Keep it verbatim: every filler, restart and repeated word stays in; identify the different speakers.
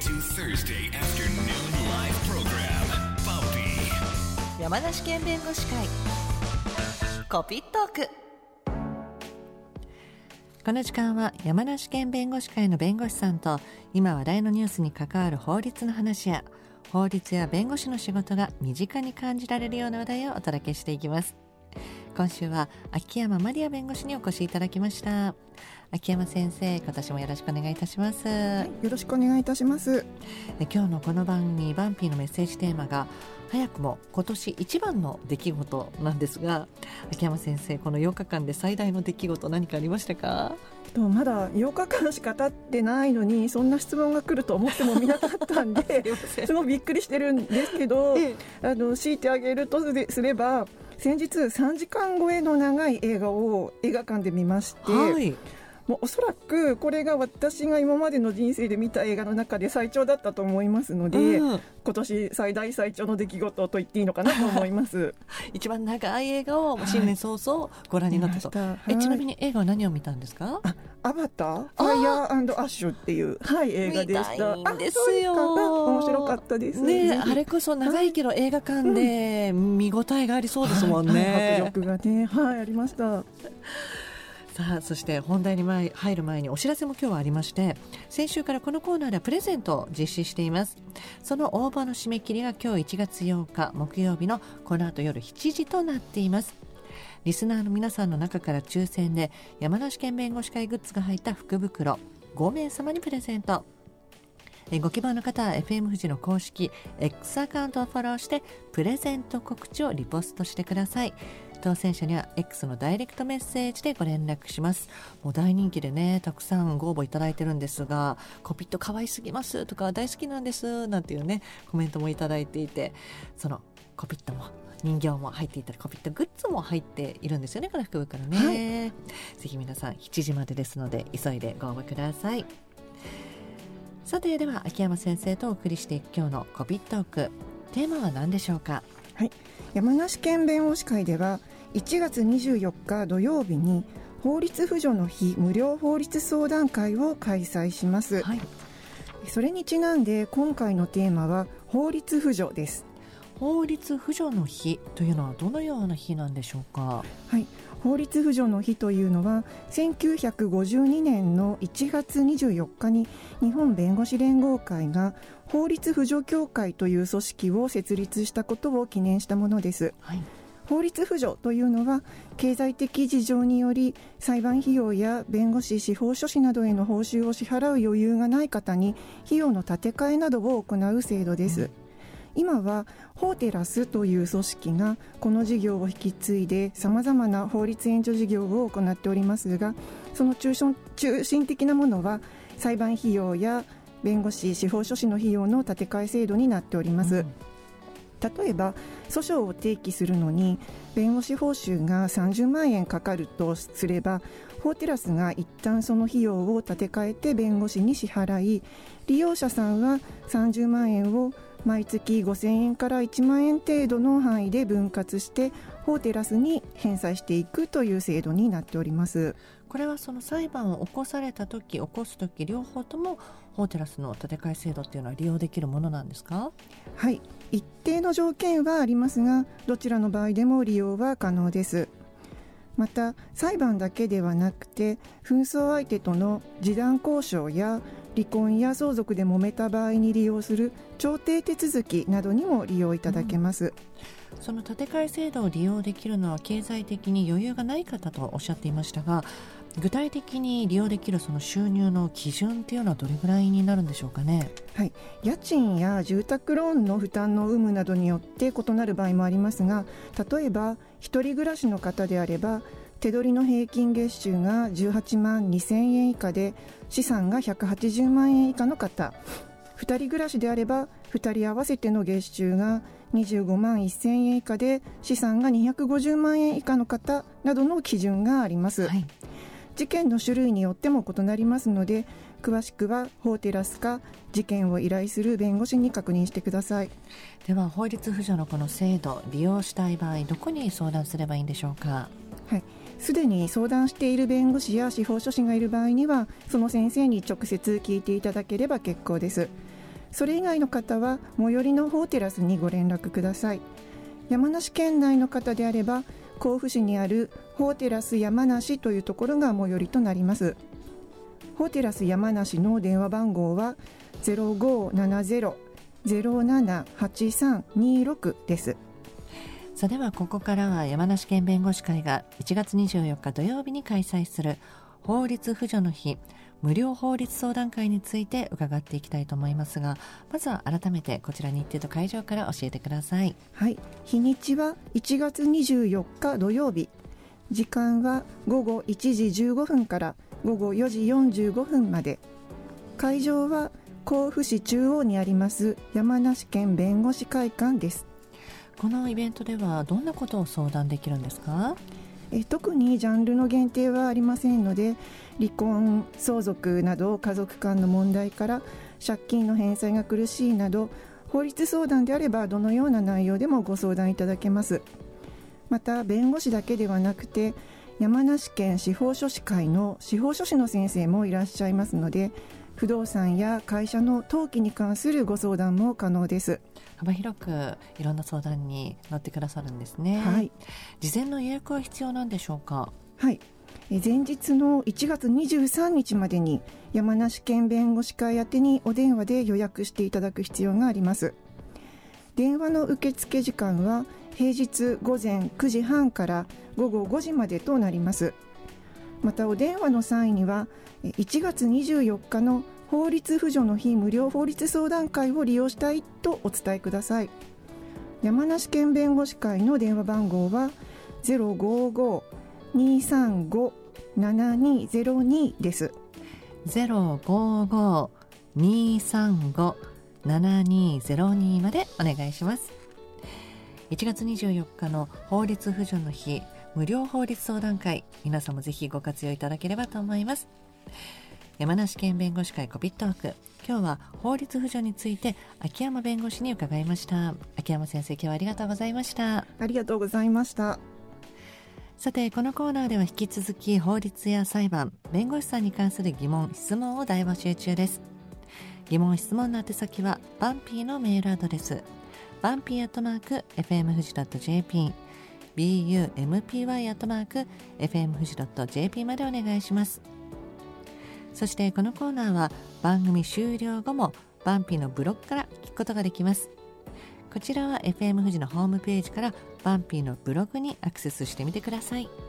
Speaker 1: to Thursday afternoon live program Bumpy
Speaker 2: 山梨県弁護士会コピットーク。この時間は山梨県弁護士会の弁護士さんと今話題のニュースに関わる法律の話や法律や弁護士の仕事が身近に感じられるような話題をお届けしていきます。今週は秋山マリア弁護士にお越しいただきました。秋山先生、今年もよろしくお願いいたします。
Speaker 3: はい、よろしくお願いいたします。
Speaker 2: え今日のこの番組バンピーのメッセージテーマが早くも今年一番の出来事なんですが、秋山先生、このようかかんで最大の出来事何かありましたか？
Speaker 3: まだようかかんしか経ってないのにそんな質問が来ると思ってもみなかったんですごいびっくりしてるんですけど、ええ、あの強いてあげるとすれば先日さんじかん超えの長い映画を映画館で見まして、はい、もうおそらくこれが私が今までの人生で見た映画の中で最長だったと思いますので、うん、今年最大最長の出来事と言っていいのかなと思います
Speaker 2: 一番長い映画を新年早々ご覧になったと、はい、えちなみに映画は何を見たんですか？
Speaker 3: あアバターファイヤー&アッシュっていう、はい、映画でした。
Speaker 2: 見たいんですよ。
Speaker 3: 面白かったです、
Speaker 2: ね、あれこそ長いけど映画館で見応えがありそうですもんね、
Speaker 3: はいはい、迫力がね、はい、ありました。
Speaker 2: さあ、そして本題に前入る前にお知らせも今日はありまして、先週からこのコーナーではプレゼントを実施しています。その応募の締め切りが今日いちがつようか木曜日のこの後夜しちじとなっています。リスナーの皆さんの中から抽選で山梨県弁護士会グッズが入った福袋ごめいさまにプレゼント。えご希望の方は エフエム 富士の公式 X アカウントをフォローしてプレゼント告知をリポストしてください。当選者には X のダイレクトメッセージでご連絡します。もう大人気でね、たくさんご応募いただいてるんですが、コピット可愛すぎますとか大好きなんですなんていうねコメントもいただいていて、そのコピットも人形も入っていたりコピットグッズも入っているんですよね、この福袋ね、はい、ぜひ皆さんしちじまでですので急いでご応募ください。さて、では秋山先生とお送りしていく今日のコピットーク、テーマは何でしょうか？
Speaker 3: はい、山梨県弁護士会ではいちがつにじゅうよっか土曜日に法律扶助の日無料法律相談会を開催します、はい、それにちなんで今回のテーマは法律扶助です。
Speaker 2: 法律扶助の日というのはどのような日なんでしょうか？
Speaker 3: はい、法律扶助の日というのはせんきゅうひゃくごじゅうにねんのいちがつにじゅうよっかに日本弁護士連合会が法律扶助協会という組織を設立したことを記念したものです、はい、法律扶助というのは経済的事情により裁判費用や弁護士司法書士などへの報酬を支払う余裕がない方に費用の立て替えなどを行う制度です、うん。今は法テラスという組織がこの事業を引き継いでさまざまな法律援助事業を行っておりますが、その中心、中心的なものは裁判費用や弁護士司法書士の費用の立て替え制度になっております、うん。例えば訴訟を提起するのに弁護士報酬がさんじゅうまんえんかかるとすれば、法テラスが一旦その費用を立て替えて弁護士に支払い、利用者さんはさんじゅうまんえんを毎月ごせんえんからいちまんえん程度の範囲で分割して法テラスに返済していくという制度になっております。
Speaker 2: これはその裁判を起こされたとき起こすとき両方とも法テラスの立て替え制度っていうのは利用できるものなんですか？
Speaker 3: はい、一定の条件はありますがどちらの場合でも利用は可能です。また裁判だけではなくて紛争相手との示談交渉や離婚や相続で揉めた場合に利用する調停手続きなどにも利用いただけます、
Speaker 2: うん、その立て替え制度を利用できるのは経済的に余裕がない方とおっしゃっていましたが、具体的に利用できるその収入の基準っていうのはどれぐらいになるんでしょうかね？
Speaker 3: はい、家賃や住宅ローンの負担の有無などによって異なる場合もありますが、例えば一人暮らしの方であれば手取りの平均月収がじゅうはちまんにせんえん以下で資産がひゃくはちじゅうまんえん以下の方、ふたり暮らしであればふたり合わせての月収がにじゅうごまんせんえん以下で資産がにひゃくごじゅうまんえん以下の方などの基準があります、はい、事件の種類によっても異なりますので詳しくは法テラスか事件を依頼する弁護士に確認してください。
Speaker 2: では法律扶助のこの制度利用したい場合どこに相談すればいいんでしょうか？
Speaker 3: はい、すでに相談している弁護士や司法書士がいる場合にはその先生に直接聞いていただければ結構です。 それ以外の方は最寄りの法テラスにご連絡ください。山梨県内の方であれば甲府市にある法テラス山梨というところが最寄りとなります。法テラス山梨の電話番号は ゼロごーななゼロ ゼロななはちさんにろく です。
Speaker 2: それではここからは山梨県弁護士会がいちがつにじゅうよっか土曜日に開催する法律扶助の日無料法律相談会について伺っていきたいと思いますが、まずは改めてこちら日程と会場から教えてください。
Speaker 3: はい、日にちはいちがつにじゅうよっか土曜日、時間はごごいちじじゅうごふんからごごよじよんじゅうごふんまで。会場は甲府市中央にあります山梨県弁護士会館です。
Speaker 2: このイベントではどんなことを相談できるんですか？
Speaker 3: え特にジャンルの限定はありませんので、離婚、相続など家族間の問題から借金の返済が苦しいなど、法律相談であればどのような内容でもご相談いただけます。また弁護士だけではなくて山梨県司法書士会の司法書士の先生もいらっしゃいますので、不動産や会社の登記に関するご相談も可能です。
Speaker 2: 幅広くいろんな相談に乗ってくださるんですね。
Speaker 3: はい、
Speaker 2: 事前の予約は必要なんでしょうか？
Speaker 3: はい、え前日のいちがつにじゅうさんにちまでに山梨県弁護士会宛てにお電話で予約していただく必要があります。電話の受付時間は平日ごぜんくじはんからごごごじまでとなります。またお電話の際にはいちがつにじゅうよっかの法律扶助の日無料法律相談会を利用したいとお伝えください。山梨県弁護士会の電話番号は ゼロごご にさんご ななにゼロに です。
Speaker 2: ゼロごご にさんご ななにゼロに までお願いします。いちがつにじゅうよっかの法律扶助の日無料法律相談会、皆さんもぜひご活用いただければと思います。山梨県弁護士会コピットーク、今日は法律扶助について秋山弁護士に伺いました。秋山先生、今日はありがとうございました。
Speaker 3: ありがとうございました。
Speaker 2: さて、このコーナーでは引き続き法律や裁判、弁護士さんに関する疑問・質問を大募集中です。疑問・質問の宛先はバンピーのメールアドレス、バンピーアットマーク エフエムフジドットジェーピー、ビーユーエムピーワイ アットマーク エフエムフジドットジェーピー までお願いします。そしてこのコーナーは番組終了後もバンピーのブログから聞くことができます。こちらは エフエム 富士のホームページからバンピーのブログにアクセスしてみてください。